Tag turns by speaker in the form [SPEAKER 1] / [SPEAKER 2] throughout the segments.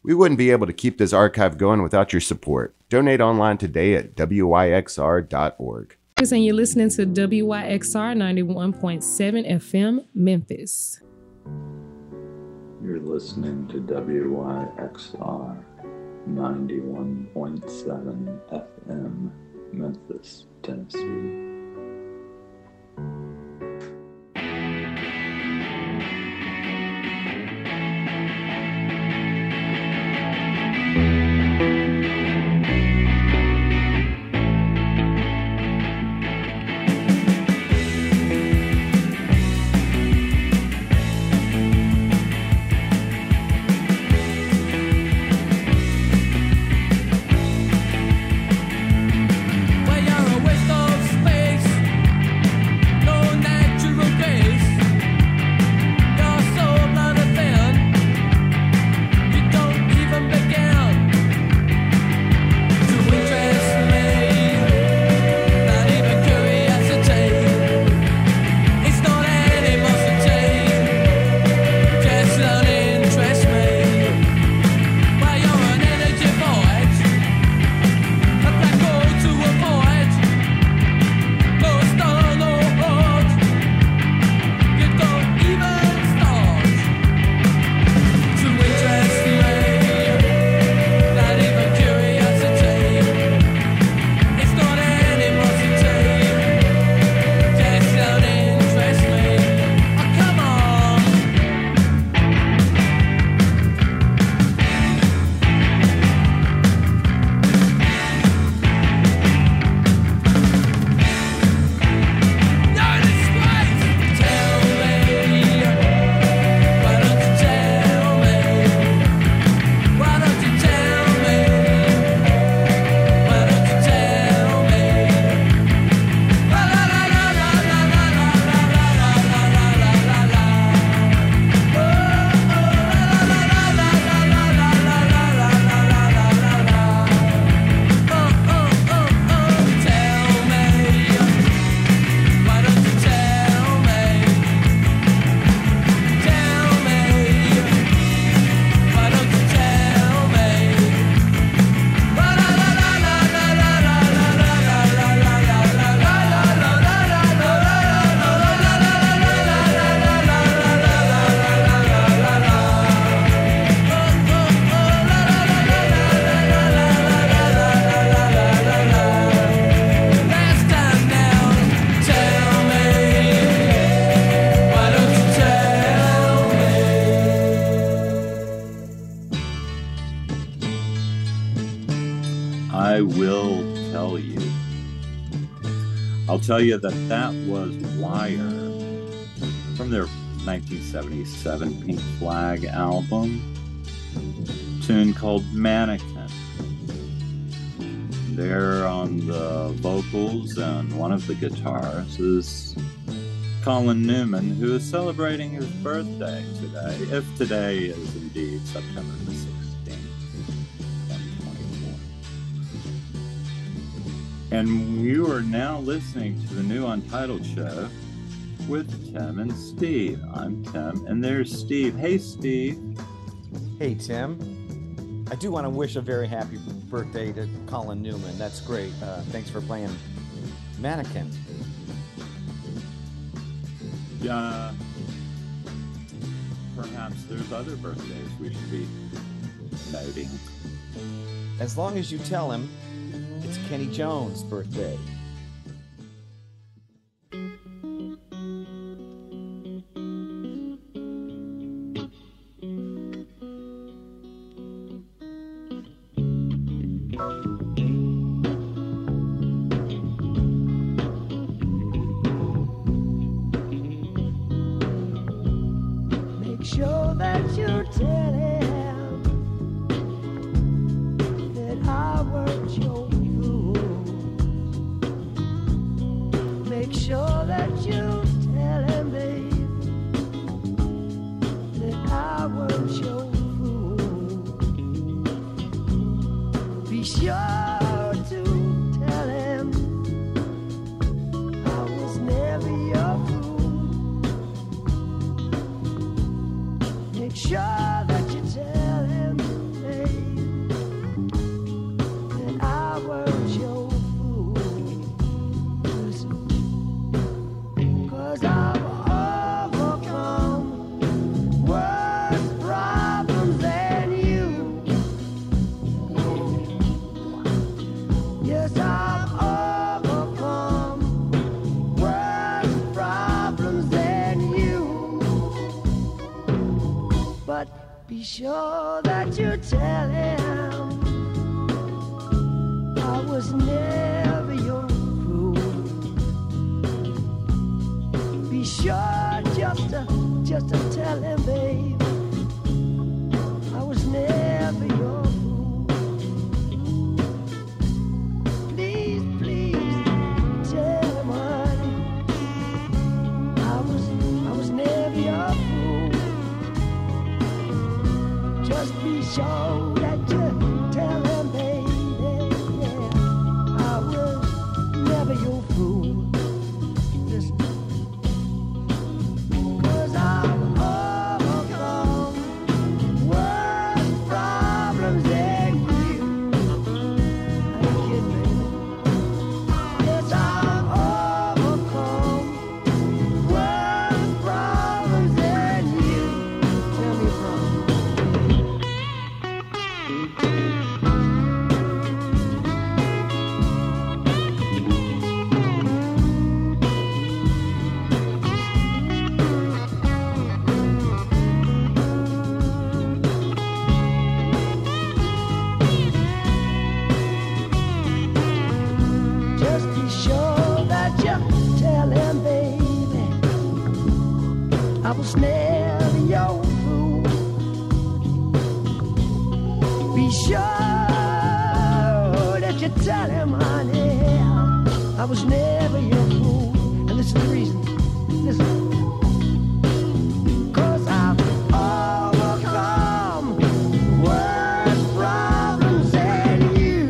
[SPEAKER 1] We wouldn't be able to keep this archive going without your support. Donate online today at wyxr.org.
[SPEAKER 2] And you're listening to WYXR 91.7 FM, Memphis.
[SPEAKER 3] You're listening to WYXR 91.7 FM, Memphis, Tennessee.
[SPEAKER 4] I'll tell you that was Wire from their 1977 Pink Flag album, a tune called Mannequin. There on the vocals and one of the guitars is Colin Newman, who is celebrating his birthday today, if today is indeed September the 16th. And you are now listening to the new Untitled Show with Tim and Steve. I'm Tim, and there's Steve. Hey, Steve.
[SPEAKER 5] Hey, Tim. I do want to wish a very happy birthday to Colin Newman. That's great. Thanks for playing Mannequin.
[SPEAKER 4] Yeah. Perhaps there's other birthdays we should be noting.
[SPEAKER 5] As long as you tell him it's Kenny Jones' birthday.
[SPEAKER 6] Make sure that you tell him that I weren't your make sure that you tell him, babe, that I was your fool. Be sure to tell him I was never your fool. Make sure that you tell him, babe, you tell him I was never your fool? Be sure just to tell him, babe, I was never your fool. Please, please tell him, honey, I was never your fool. Just be sure that you tell him, baby, yeah, I was never your fool. Listen. 'Cause I've overcome world problems than you. I ain't kidding, baby. Yes, I've overcome world problems than you. Tell me from. Just be sure that you tell him, baby, I was never your fool. Be sure that you tell him, honey, I was never your fool. And this is the reason. Listen. 'Cause I've overcome worse problems than you.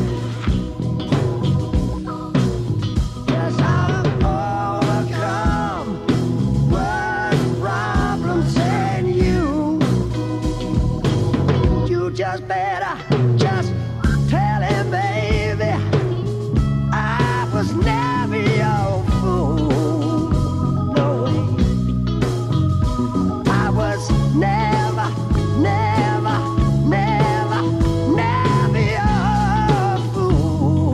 [SPEAKER 6] Yes, I've overcome worse problems than you. You just better just tell him, baby, I was never your fool. No way. I was never, never, never, never your fool.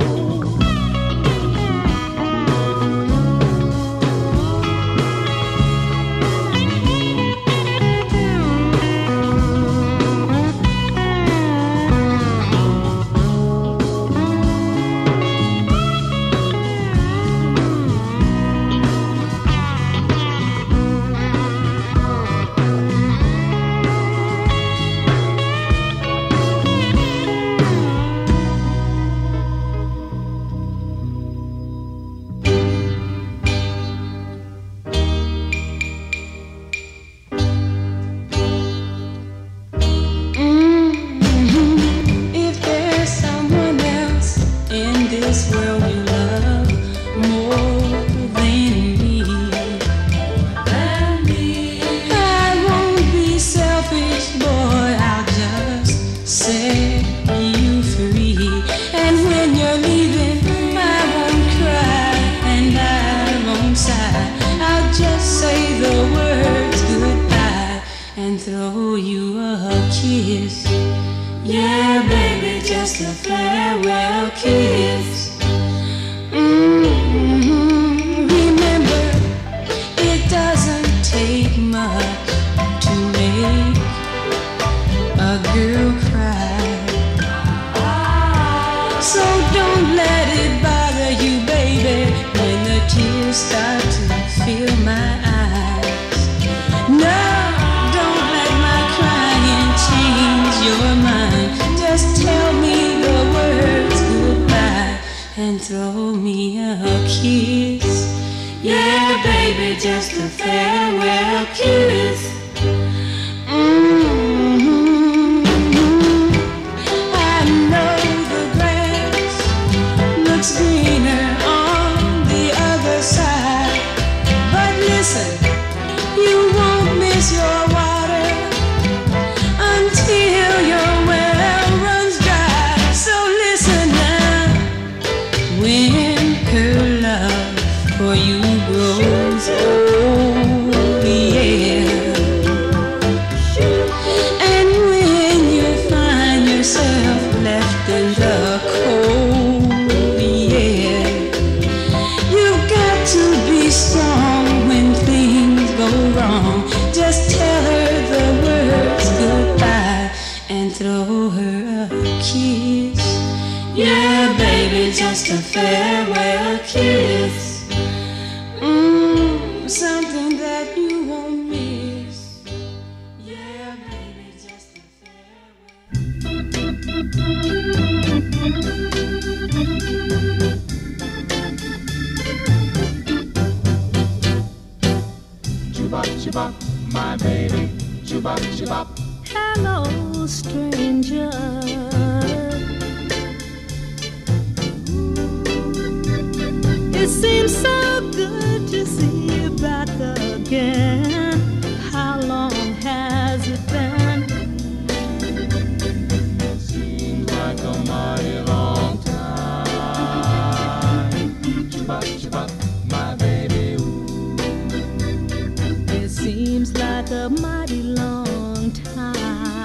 [SPEAKER 7] If there's someone else in this world you love more than me, I won't be selfish, boy. I'll just set you free. And when you're leaving, I won't cry and I won't sigh. I'll just say the words goodbye and throw you a kiss. Yeah, baby, just a farewell kiss. Remember, it doesn't take much to make a girl cry. So don't let it bother you, baby, when the tears start to fill my eyes. No, don't let my crying change your mind. Just tell me the words goodbye and throw me a kiss. Yeah, baby, just a farewell kiss. I know the grass looks greener on the other side, but listen, you won't miss your water until your well runs dry. So listen now, when her love for you grows old, yeah, blow her a kiss. Yeah, baby, just a farewell kiss. Something that you won't miss. Yeah, baby, just a farewell.
[SPEAKER 8] Chubop, chubop, my baby. Chubop, chubop.
[SPEAKER 6] Hello, stranger. It seems so good to see you back again. How long has it been?
[SPEAKER 8] Seems like a mighty long time. Chubop, chubop, my baby.
[SPEAKER 6] It seems like a mighty long time.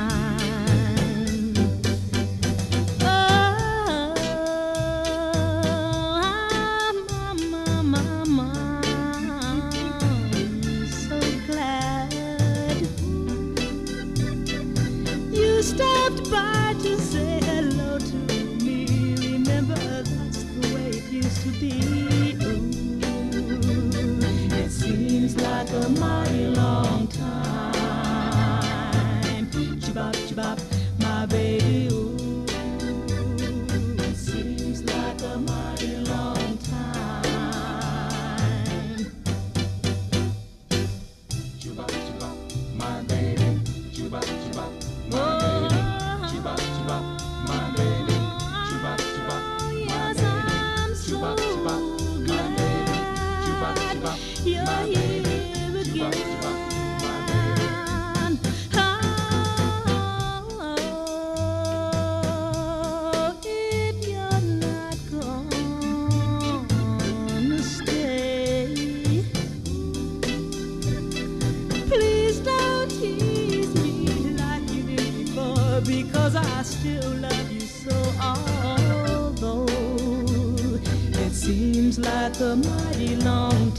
[SPEAKER 6] Stopped by to say hello to me. Remember, that's the way it used to be. Ooh, it seems like a mighty long time. Chibop, chibop, my baby. Ooh, it seems like a mighty long time.
[SPEAKER 8] Chubop, chubop, my baby. Chubop, chubop, my baby. Chubop, chubop, my baby. Chubop, chubop, my baby. Chubop, chubop, my baby. Chubop, chubop, my baby. Chubop, chubop, my baby.
[SPEAKER 6] Oh, if you're not gonna stay, please don't tease me like you did before, because I still love you so. Although it seems like a mighty long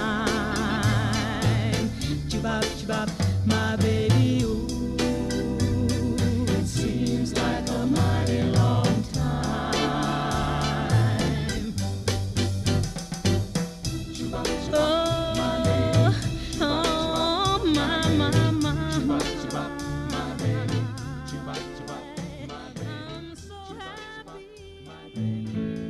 [SPEAKER 6] time. Chibop, chibop, my baby. Ooh, it seems like a mighty long time.
[SPEAKER 8] Chubop, chubop, my baby.
[SPEAKER 6] Oh, my.
[SPEAKER 8] Chubop, chubop, my baby. Chubop, chubop, my baby.
[SPEAKER 6] I'm so happy.
[SPEAKER 8] My baby.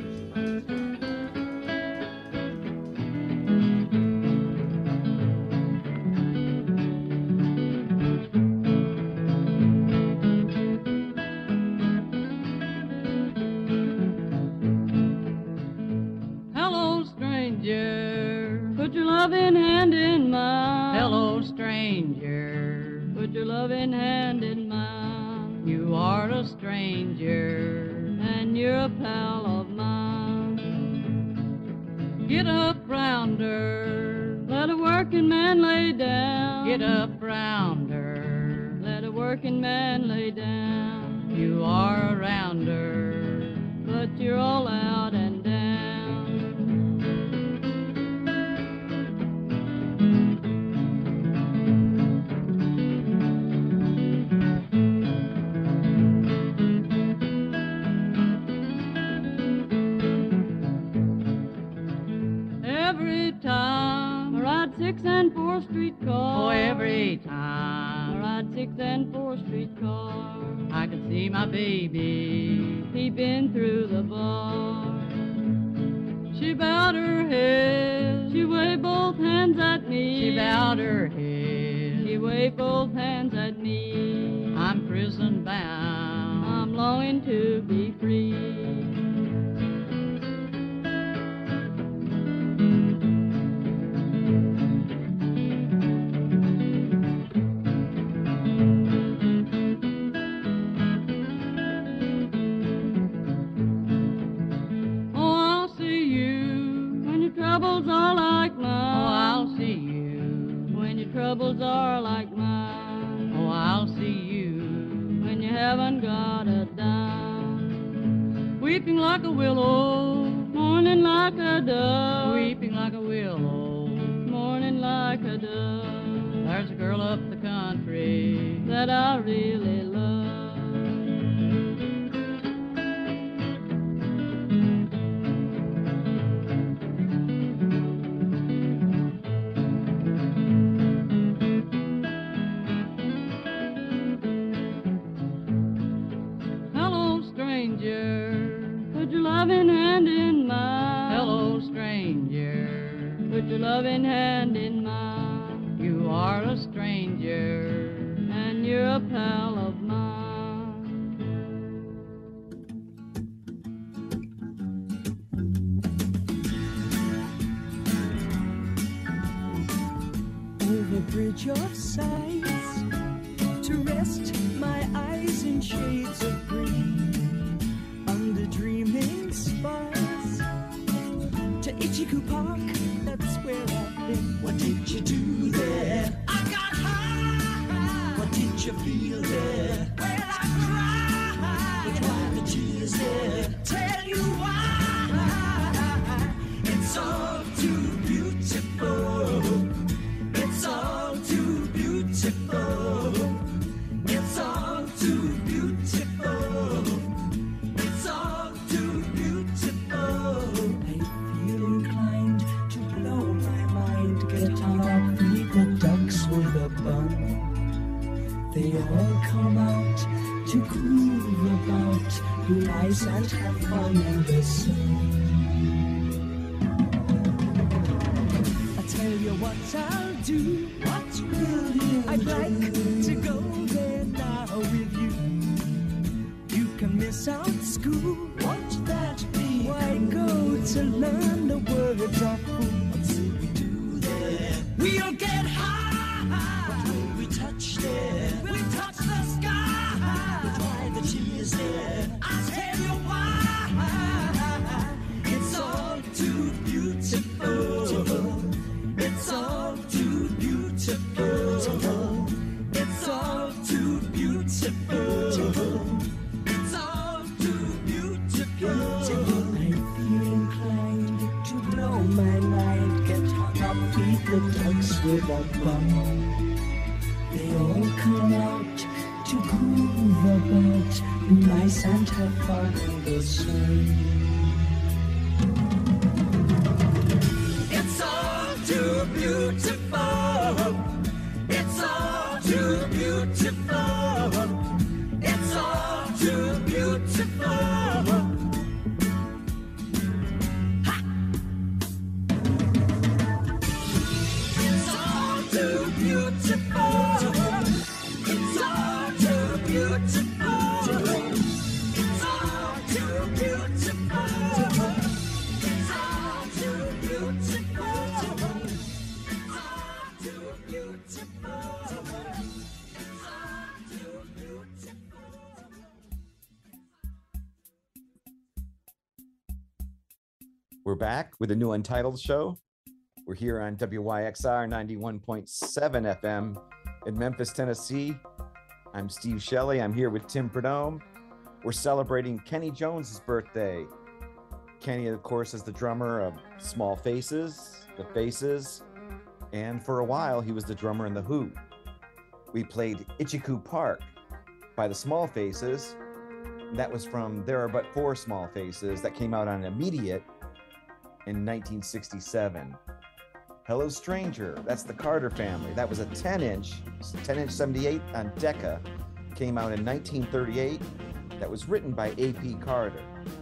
[SPEAKER 9] Hello, stranger. Put your loving hand in mine. Hello, stranger. Put your loving hand in mine. You are a stranger, and you're a pal of mine. Get up, rounder. Let a working man lay down. Get up, rounder. Let a working man lay down. You are a rounder, but you're all out and down. Every time I ride 6th and 4th Street car. Oh, every time I ride 6th and 4th Street car, I can see my baby peeping through the bar. She bowed her head, she waved both hands at me. She bowed her head, she waved both hands at me. I'm prison bound, I'm longing to be free. Troubles are like mine. Oh, I'll see you when your troubles are like mine. Oh, I'll see you when you haven't got a dime. Weeping like a willow, mourning like a dove. Weeping like a willow, mourning like a dove. There's a girl up the country that I really love. stranger. Put your loving hand in mine. Hello, stranger. Put your loving hand in mine. You are a stranger, and you're a pal of mine.
[SPEAKER 6] Over bridge of sights, to rest my eyes in shades of green, under dreaming spires, to Ichiku Park, that's where I've been. What did you do there? I got high. What did you feel there? Well, I cried. But why the tears there? Tell you why. It's all too beautiful. It's all too beautiful. It's all too beautiful. It's all too beautiful. I feel inclined to blow my mind, get on our feet, the ducks with a bun. They all come out to groove about, be nice and have fun in the sun. Tell you what I'll do. What will you I'd like to go there now with you. You can miss out school. Won't that be? Why go to learn the words of food? What will we do there? We'll get high. What will we touch there? We'll touch the sky. But why the tears there? I'll tell you why. It's all too beautiful. It's all too beautiful. It's all too beautiful. It's all too beautiful. I feel inclined to blow my mind, get hung up, feed the ducks with a bun. They all come out to groove about, be nice and have fun in the sun. It's all too beautiful. It's all too beautiful. It's all too beautiful. Ha! It's all too beautiful. It's all too beautiful. It's all too beautiful. It's all too
[SPEAKER 5] We're back with a new Untitled show. We're here on WYXR 91.7 FM in Memphis, Tennessee. I'm Steve Shelley. I'm here with Tim Prudhomme. We're celebrating Kenny Jones's birthday. Kenny, of course, is the drummer of Small Faces, The Faces, and for a while, he was the drummer in The Who. We played Ichiku Park by the Small Faces. That was from There Are But Four Small Faces that came out on Immediate in 1967. Hello Stranger, that's the Carter Family. That was a 10-inch 78 on Decca. Came out in 1938. That was written by A.P. Carter.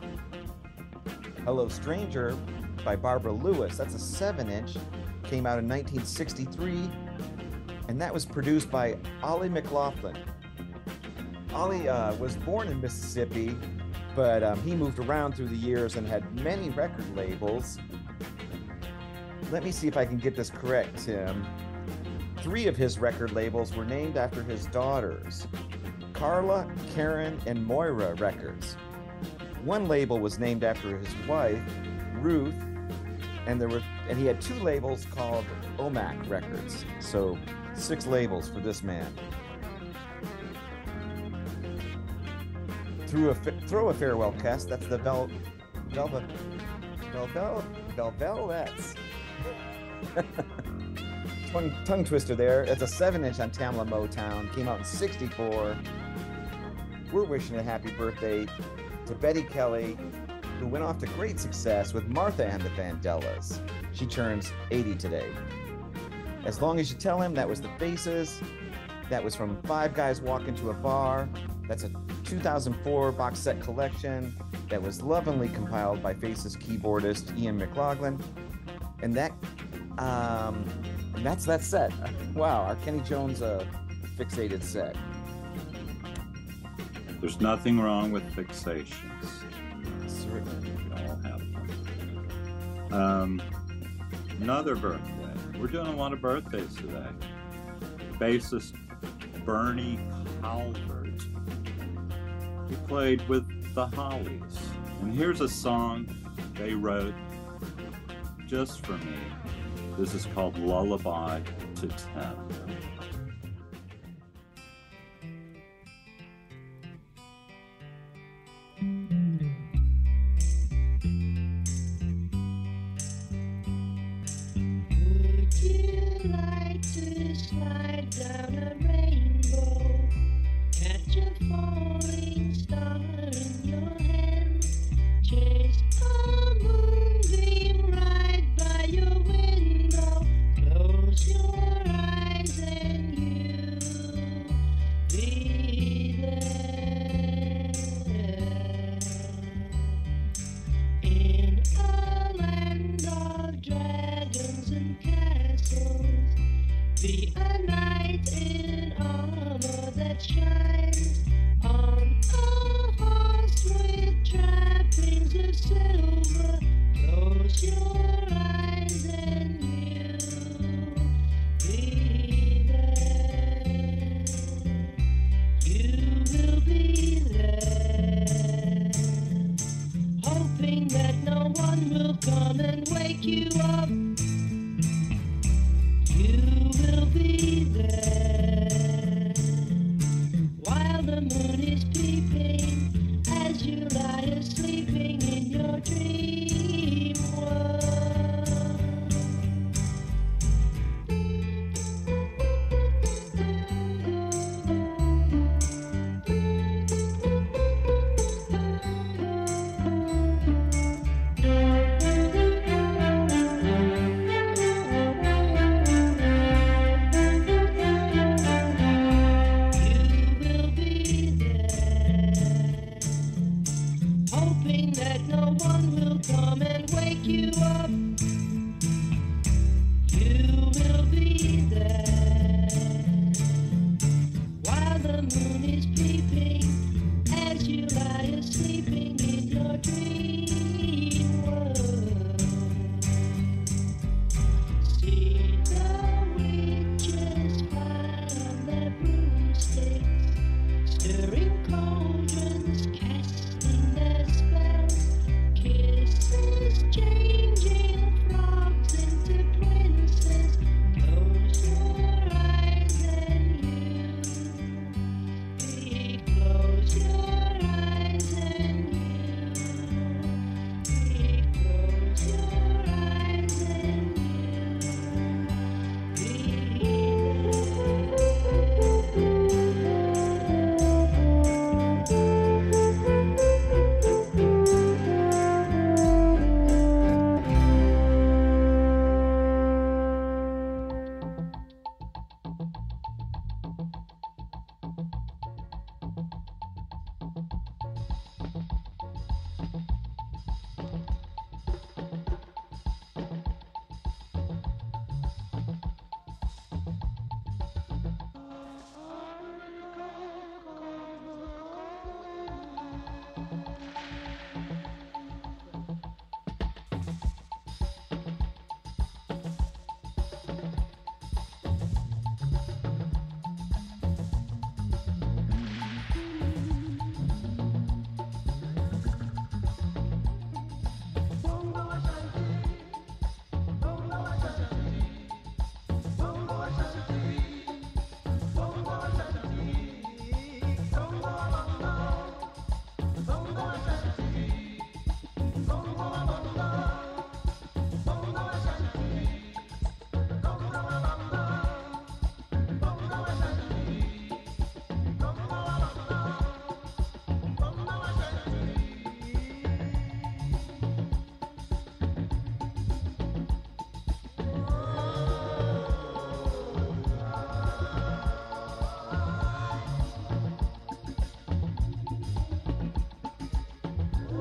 [SPEAKER 5] Hello Stranger by Barbara Lewis. That's a 7-inch. Came out in 1963. And that was produced by Ollie McLaughlin. Ollie was born in Mississippi, but he moved around through the years and had many record labels. Let me see if I can get this correct, Tim. 3 of his record labels were named after his daughters, Carla, Karen, and Moira Records. 1 label was named after his wife, Ruth, and he had 2 labels called OMAC Records. So 6 labels for this man. Throw a farewell kiss. That's the Velvets. Tongue twister there. It's a 7-inch on Tamla Motown. Came out in '64. We're wishing a happy birthday to Betty Kelly, who went off to great success with Martha and the Vandellas. She turns 80 today. As Long As You Tell Him, that was The Faces. That was from Five Guys Walk Into a Bar. That's a 2004 box set collection that was lovingly compiled by Faces keyboardist Ian McLaughlin. And that's that set. Wow, our Kenny Jones fixated set.
[SPEAKER 4] There's nothing wrong with fixations.
[SPEAKER 5] Certainly.
[SPEAKER 4] We all have them. Another birthday. We're doing a lot of birthdays today. Bassist Bernie Calvert. He played with the Hollies. And here's a song they wrote just for me. This is called Lullaby to 10.
[SPEAKER 6] Would you like to slide down a rainbow? Catch a falling star in your hand. Chase a moonbeam right by your window. Close your eyes and you'll be there. In a land of dragons and castles, be a knight in armor that shines on a horse with trappings of silver. Close your eyes and you'll be there. You will be there. Hoping that no one will come and wake you up. You will be there while the moon is peeping as you lie sleeping in your dream world. You will be there, hoping that no one will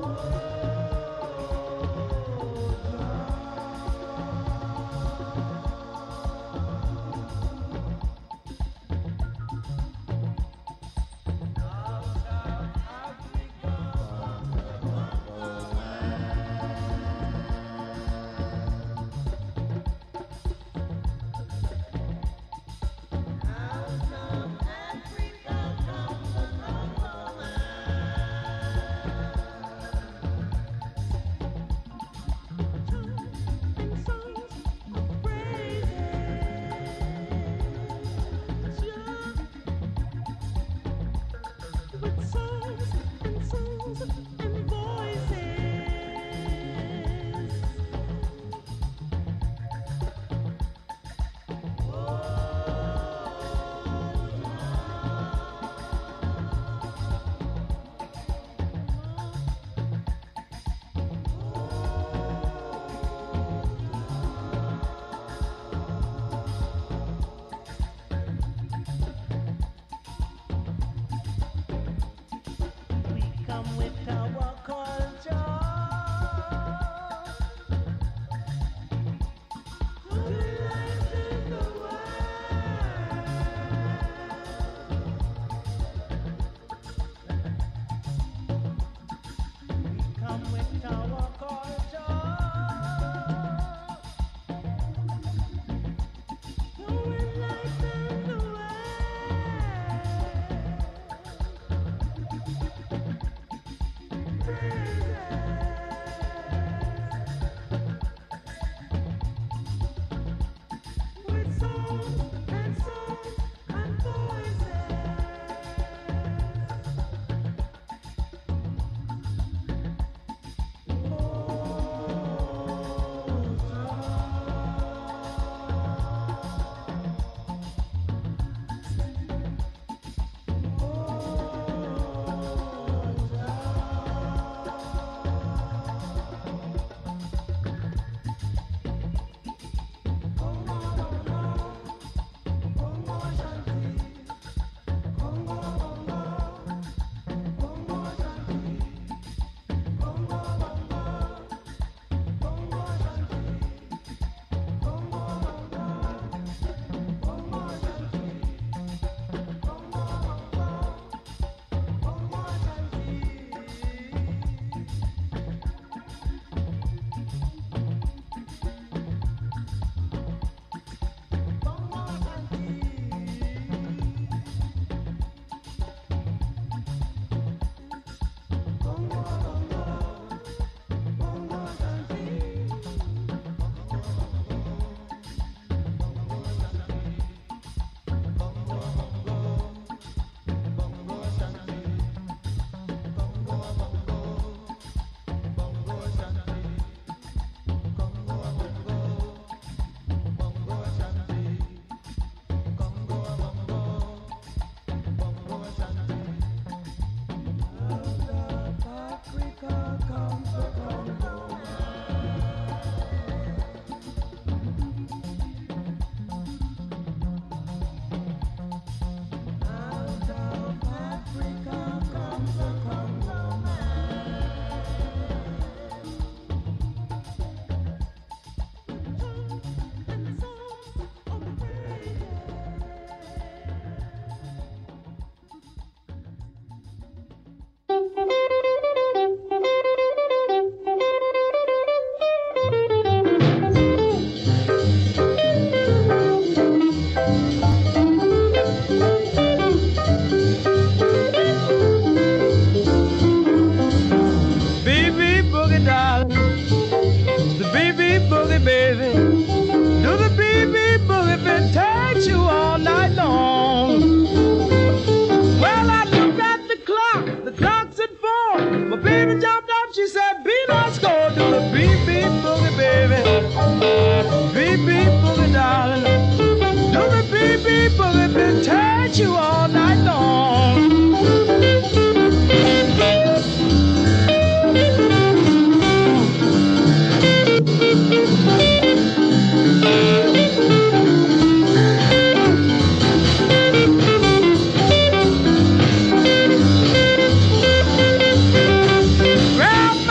[SPEAKER 10] Well,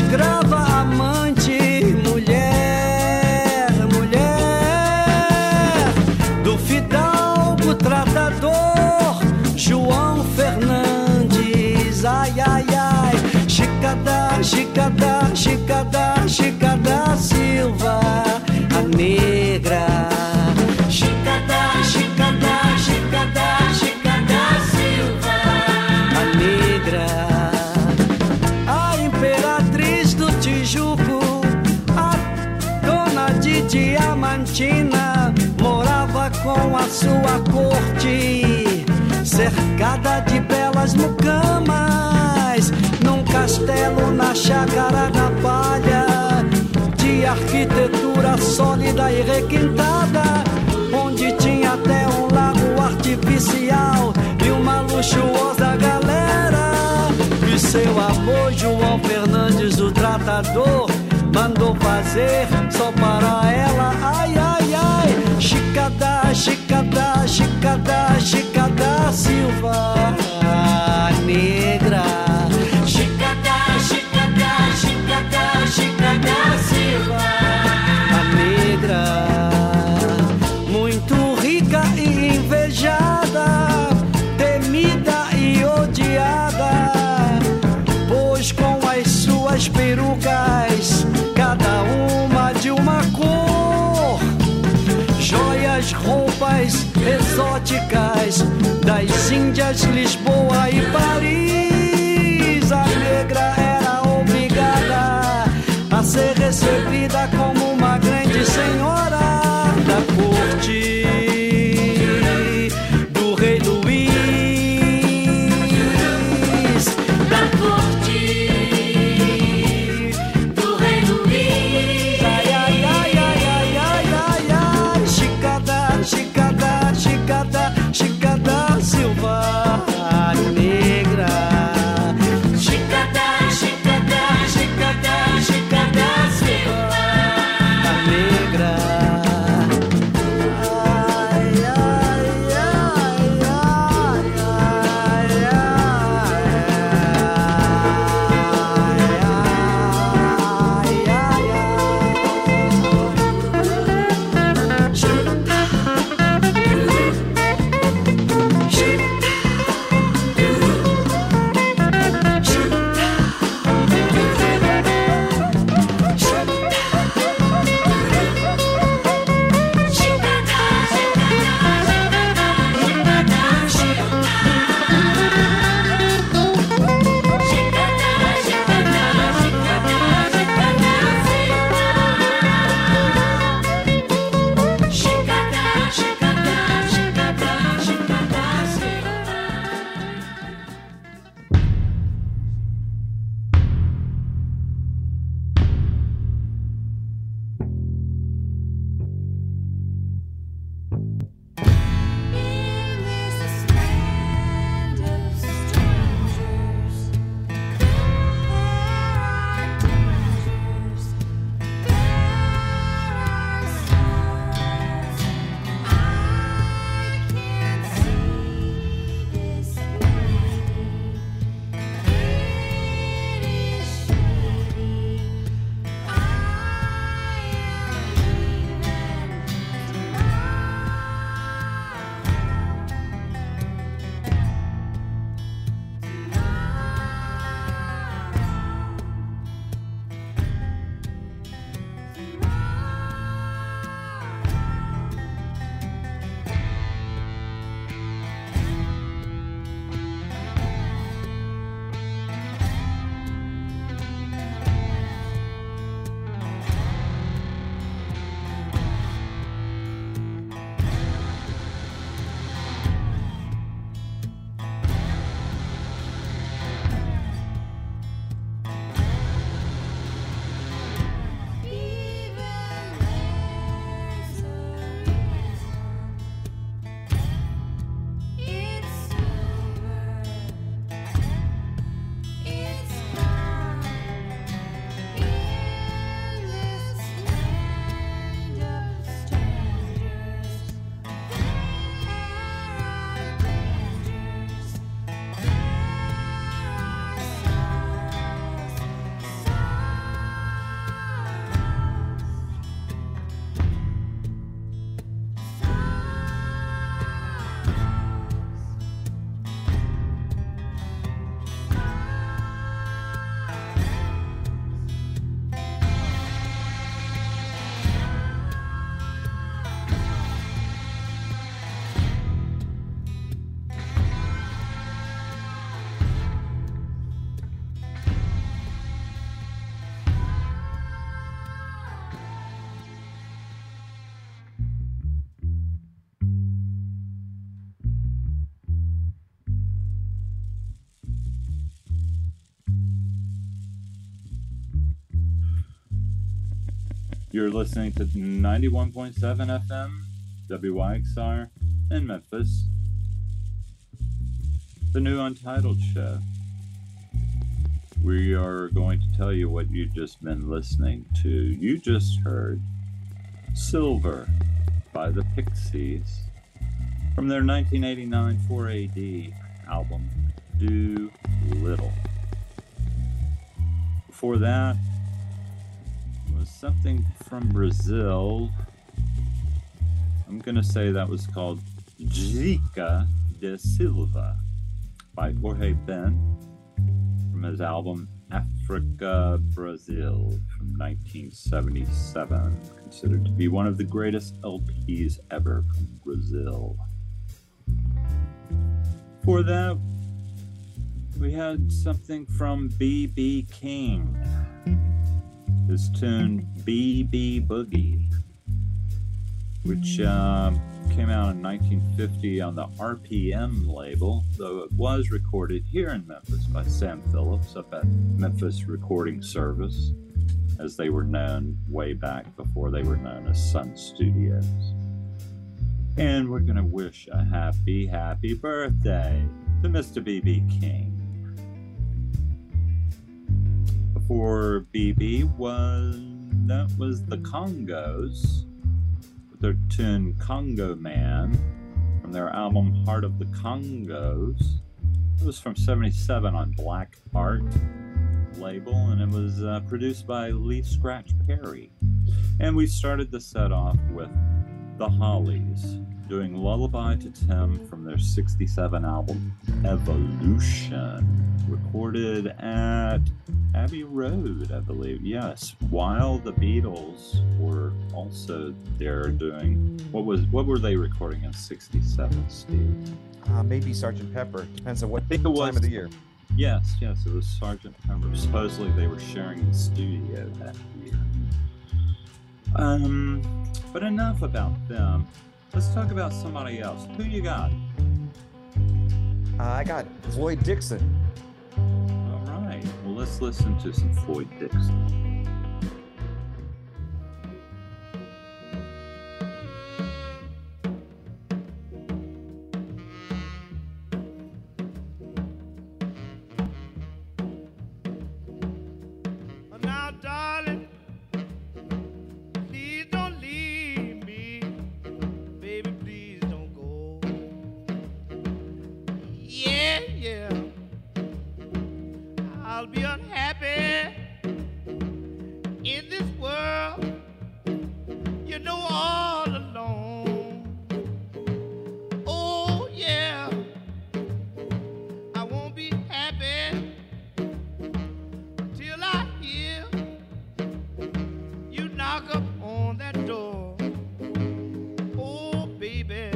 [SPEAKER 10] escrava, amante, mulher, mulher do fidalgo tratador João Fernandes. Ai, ai, ai, Chicada, Chicada, Chicada, Chicada Silva, a negra. Chicada, Chicada, Chicada, Chicada Silva, a negra. A imperatriz do Tijuco, a dona de Diamantina, morava com a sua corte, cercada de belas mucamas, num castelo na chácara da Palha, de arquitetura sólida e requintada, onde tinha até um lago artificial e uma luxuosa galera. E seu amor João Fernandes, o tratador, mandou fazer só para ela. Ai, ai, ai, Chicada, Chicada, Chicada, Chicada Silva, a negra. Chicada, Chicada, Chicada, Chicada Silva, a negra. Muito rica e invejada, temida e odiada, pois com as suas perucas, cada uma de uma cor, joias, roupas exóticas das Índias, Lisboa e Paris, a negra era obrigada a ser recebida como uma grande senhora da corte do rei Luís, da corte do rei Luís. Ai, ai, ai, ai, ai, ai, ai, ai, Chicada, Chicada, Chicada, Chicada Silva, a negra.
[SPEAKER 4] You're listening to 91.7 FM, WYXR in Memphis. The new Untitled Show. We are going to tell you what you've just been listening to. You just heard Silver by the Pixies from their 1989 4AD album, Do Little. Before that was something from Brazil. I'm going to say that was called Zica de Silva by Jorge Ben from his album Africa Brazil from 1977, considered to be one of the greatest LPs ever from Brazil. For that, we had something from B.B. King, his tune B.B. Boogie, which came out in 1950 on the RPM label, though it was recorded here in Memphis by Sam Phillips up at Memphis Recording Service, as they were known way back before they were known as Sun Studios. And we're going to wish a happy, happy birthday to Mr. B.B. King. Before B.B. was the Congos, their tune Congo Man from their album Heart of the Congos. It was from 77 on Black Art label, and it was produced by Lee Scratch Perry. And we started the set off with the Hollies doing Lullaby to Tim from their 67 album Evolution, recorded at Abbey Road, I believe. Yes, while the Beatles were also there doing what were they recording in 67, Steve?
[SPEAKER 5] Maybe Sgt. Pepper. Depends on what
[SPEAKER 4] I think it was
[SPEAKER 5] time of the year.
[SPEAKER 4] Yes, it was Sgt. Pepper. Supposedly they were sharing the studio that year. But enough about them. Let's talk about somebody else. Who you got?
[SPEAKER 5] I got Floyd Dixon.
[SPEAKER 4] All right. Well, let's listen to some Floyd Dixon.
[SPEAKER 8] Now, darling, please don't leave me. Baby, please don't go. Yeah, yeah. I'll be unhappy in this world, you know, all alone. Oh, yeah. I won't be happy till I hear you knock up on that door. Oh, baby.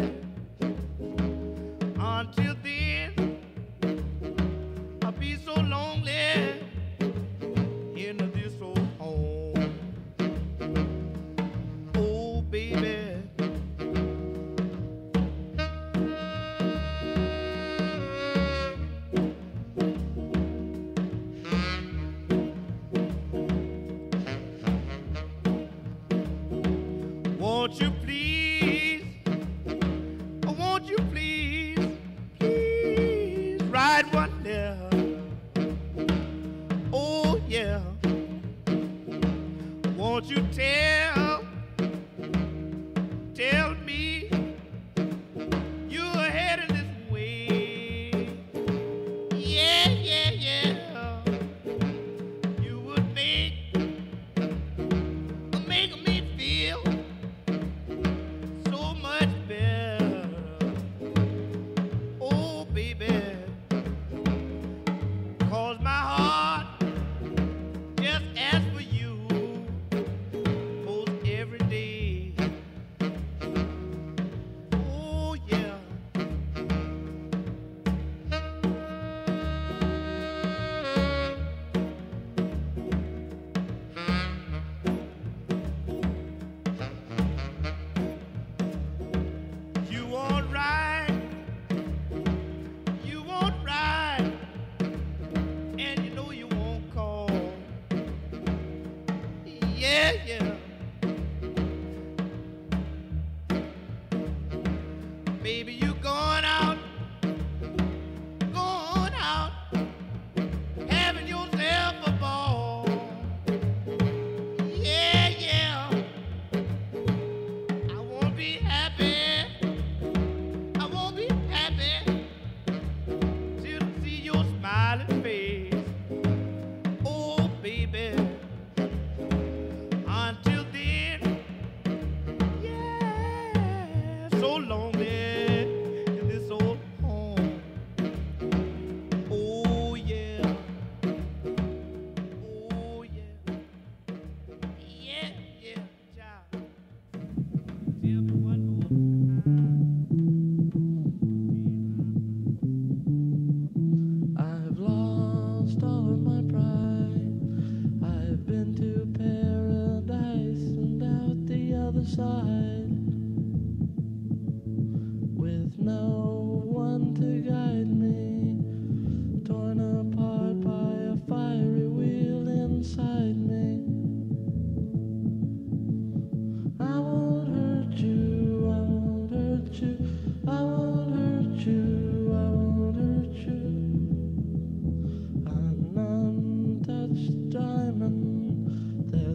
[SPEAKER 8] Until then, I'll be so lonely in this old home. Oh, baby. Won't you please, oh, won't you please, please write one letter? Oh, yeah. Won't you tell me you're headed this way? Yeah, yeah, yeah. You would make me feel so much better. Oh, baby. 'Cause my heart just asks for you most every day. Oh, yeah. You won't ride, and you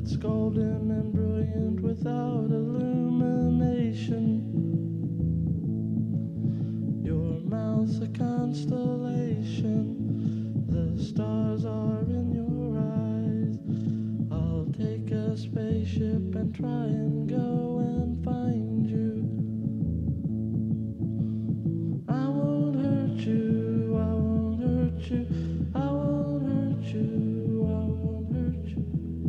[SPEAKER 11] It's golden and brilliant without illumination. Your mouth's a constellation. The stars are in your eyes. I'll take a spaceship and try and go and find you. I won't hurt you, I won't hurt you, I won't hurt you, I won't hurt you.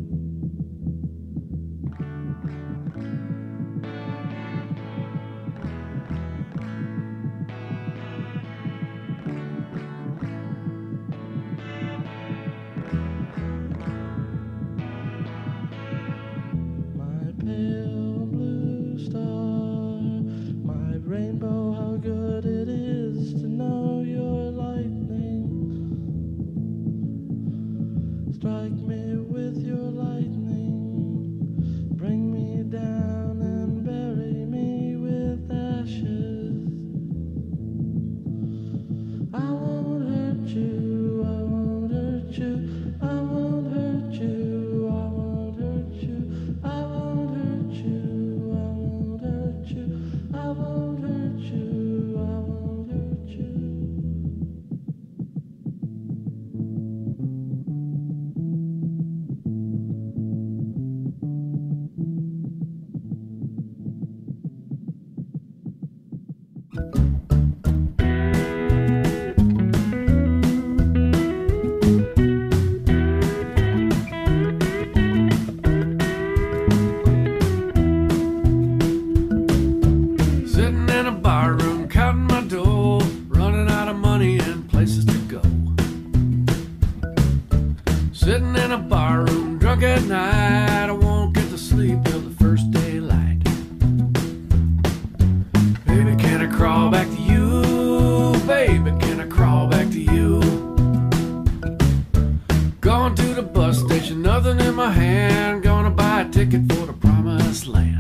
[SPEAKER 11] My pale blue star, my rainbow, how good it is to know your lightning. Strike me with your lightning, bring me down and bury me with ashes. I won't hurt you, I won't hurt you, I won't hurt you, I won't hurt you, I won't hurt you, I won't hurt you, I won't hurt you, I won't hurt you.
[SPEAKER 12] Sitting in a bar room, counting my dough, running out of money and places to go. Sitting in a bar room, drunk at night, I won't get to sleep till the first daylight. Baby, can I crawl back to you? Baby, can I crawl back to you? Going to the bus station, nothing in my hand, gonna buy a ticket for the promised land.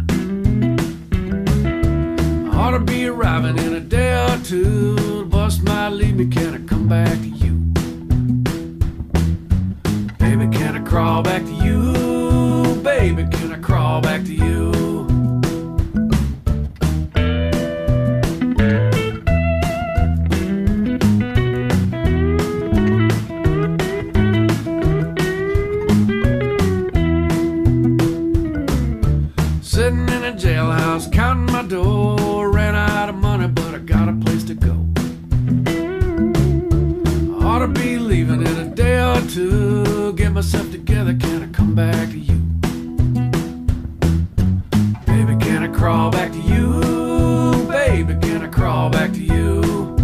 [SPEAKER 12] Ought to be arriving in a day or two. The bus might leave me, can I come back to you? Baby, can I crawl back to you? Baby, can I crawl back to you? Sitting in a jailhouse, counting my dough, ran out of money, but I got a place to go. I ought to be leaving in a day or two, get myself together, can I come back to you? Baby, can I crawl back to you? Baby, can I crawl back to you?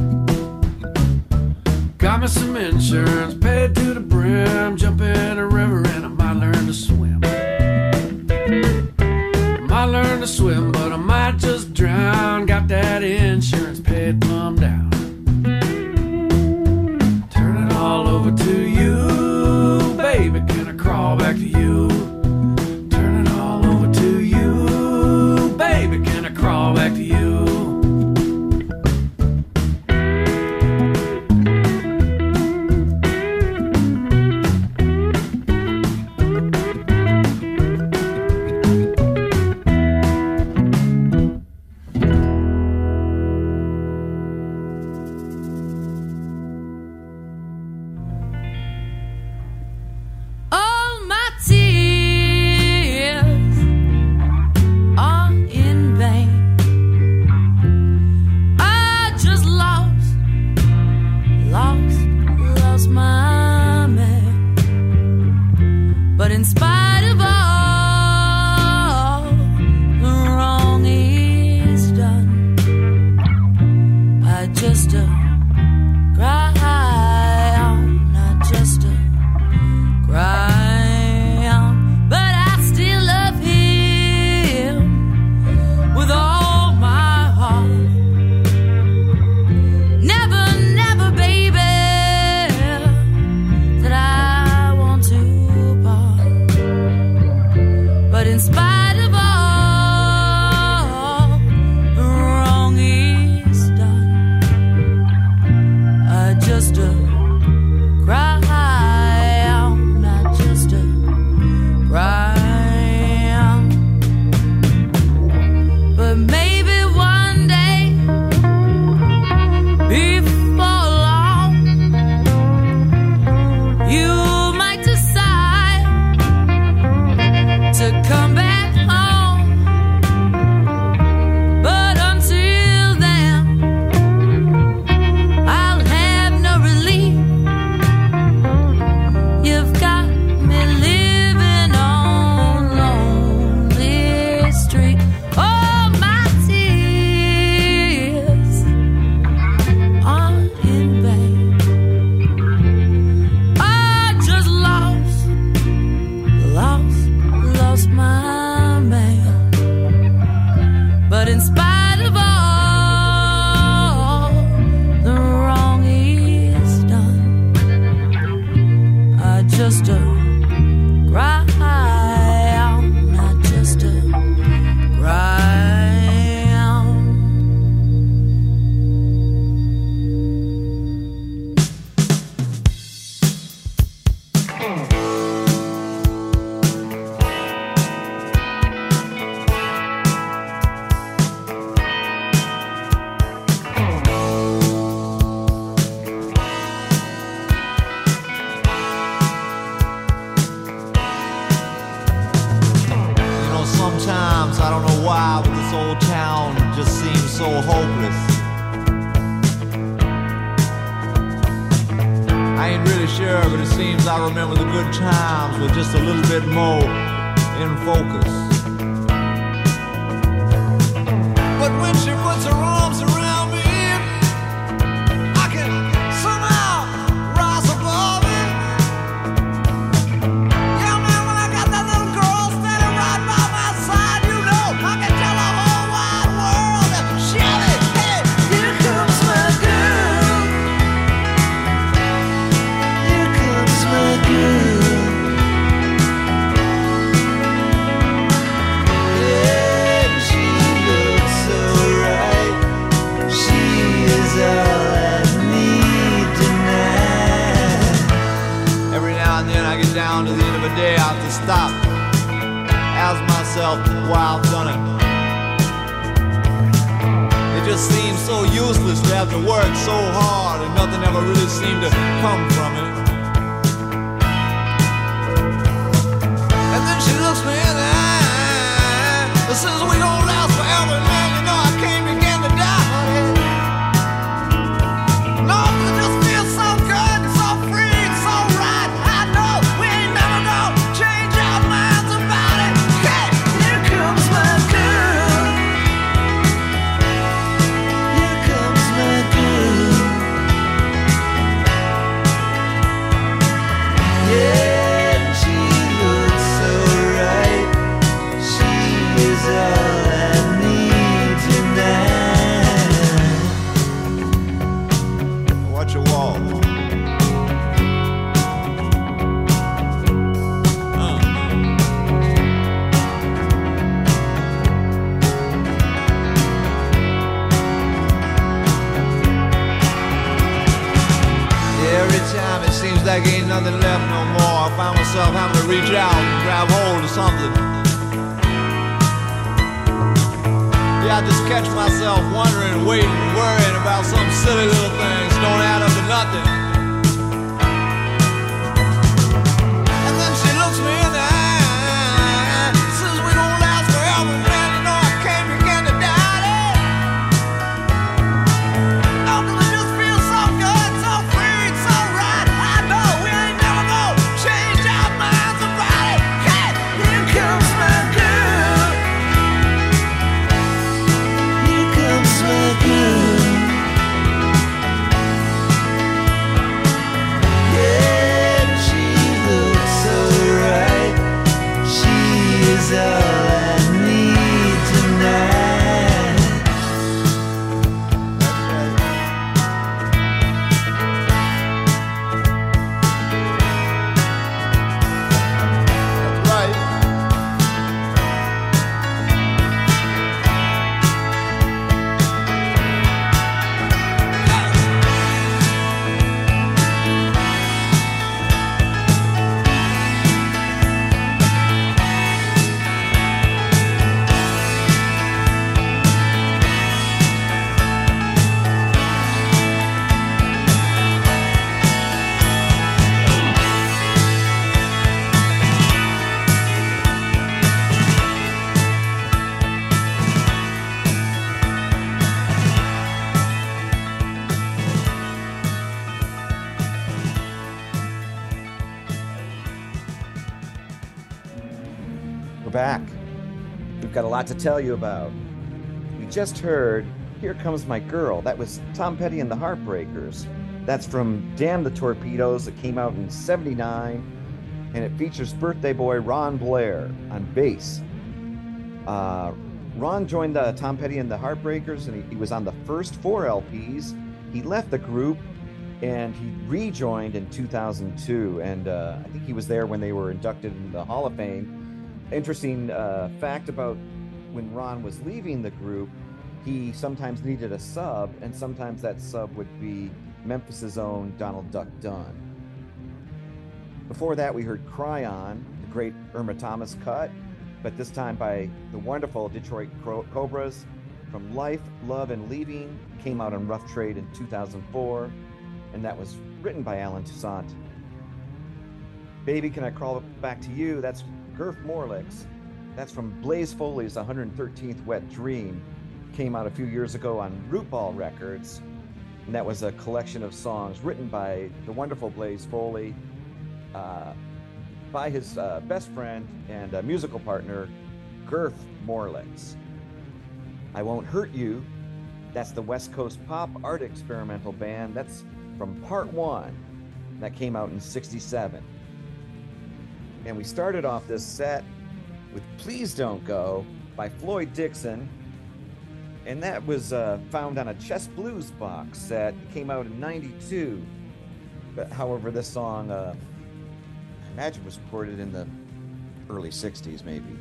[SPEAKER 12] Got me some insurance, paid to the brim, jump in a river and I might learn to swim. I learned to swim, but I might just drown. Got that insurance paid plumb down. Turn it all over to you, baby. Can I crawl back to you? Turn it all over to you, baby. Can I crawl back to you?
[SPEAKER 7] All my tears are in vain. I just lost my man. But in spite of all the wrong is done, I just cry on, I just cry on, but I still love him with all my heart. Never, never, baby, that I want to part. But in spite of all the wrong is done, I just cry just a cry, not just a cry.
[SPEAKER 13] Sometimes I don't know why, but this old town just seems so hopeless. I ain't really sure, but it seems I remember the good times with just a little bit more in focus. But when she puts her arms around me, I can somehow rise above it. Yeah, man, when I got that little girl standing right by my side, you know, I can tell the whole wide world that Shelly, hey, here comes my girl. Here comes my girl. Yeah, she looks so right. She is all I need tonight. Every now and then I get down to the end of a day, I have to stop, ask myself why I've done it. It just seems so useless to have to work so hard and nothing ever really seemed to come from it. And then she looks me in the eye and says we gon' last forever, man. You know I can't begin to die, honey. No, it just feels so good, so free, so right. I know we ain't never gonna change our minds about it. Hey, here comes my girl. Here comes my girl. Yeah, she looks so right. She is all I need tonight. Watch your walk. Every time it seems like ain't nothing left no more, I find myself having to reach out and grab hold of something. Yeah, I just catch myself wondering, waiting, worrying about some silly little things don't add up to nothing. And then she looks me in the eye, says we gon' last forever, man. You know I can't begin to doubt it. Oh, 'cause it just feels so good, so free, so right. I know we ain't never gonna change our minds about it. Hey, here comes my girl. Here comes my girl. Yeah, she looks so right. She is all I need tonight. That's right. We're back. We've got a lot to tell you about. We just heard Here Comes My Girl. That was Tom Petty and the Heartbreakers. That's from Damn the Torpedoes that came out in '79, and it features birthday boy Ron Blair on bass. Ron joined Tom Petty and the Heartbreakers, and he was on the first 4 LPs. He left the group
[SPEAKER 5] And he rejoined in 2002, and I think he was there when they were inducted into the Hall of Fame. Interesting fact about when Ron was leaving the group, he sometimes needed a sub, and sometimes that sub would be Memphis's own Donald Duck Dunn. Before that, we heard Cry On, the great Irma Thomas cut, but this time by the wonderful Detroit Cobras. From Life, Love, and Leaving, came out on Rough Trade in 2004, and that was written by Alan Toussaint. Baby, Can I Crawl Back to You? That's Gurf Morlix. That's from Blaze Foley's 113th Wet Dream. Came out a few years ago on Rootball Records, and that was a collection of songs written by the wonderful Blaze Foley, by his best friend and musical partner, Gurf Morlix. I Won't Hurt You, that's the West Coast pop art experimental band. That's from Part 1. That came out in '67. And we started off this set with Please Don't Go by Floyd Dixon. And that was found on a Chess Blues box set. It came out in '92. But however, this song, I imagine, was recorded in the early '60s, maybe.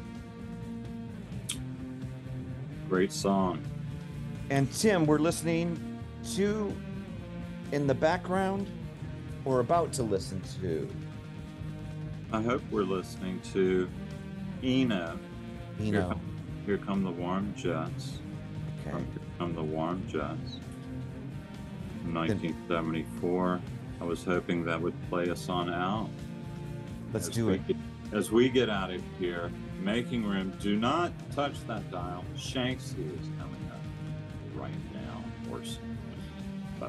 [SPEAKER 4] Great song.
[SPEAKER 5] And Tim, we're listening to in the background, or about to listen to?
[SPEAKER 4] I hope we're listening to Eno.
[SPEAKER 5] Eno.
[SPEAKER 4] Here Come the Warm Jets.
[SPEAKER 5] Okay.
[SPEAKER 4] From Here Come the Warm Jets. 1974. I was hoping that would play us on out.
[SPEAKER 5] Let's do it.
[SPEAKER 4] As we get out of here, making room. Do not touch that dial. Shanksy is coming up right now. Or so. Bye.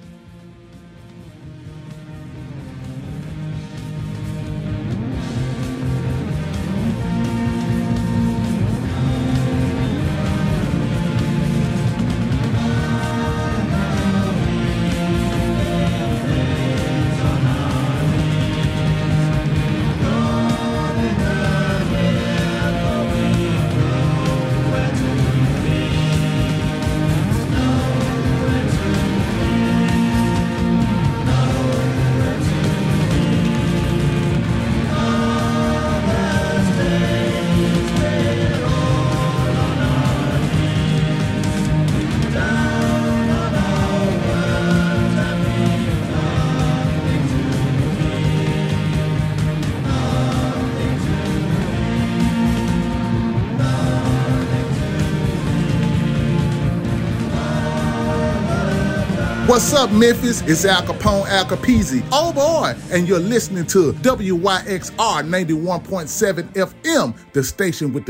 [SPEAKER 14] What's up, Memphis? It's Al Capone, Al Capizzi. Oh boy, and you're listening to WYXR 91.7 FM, the station with the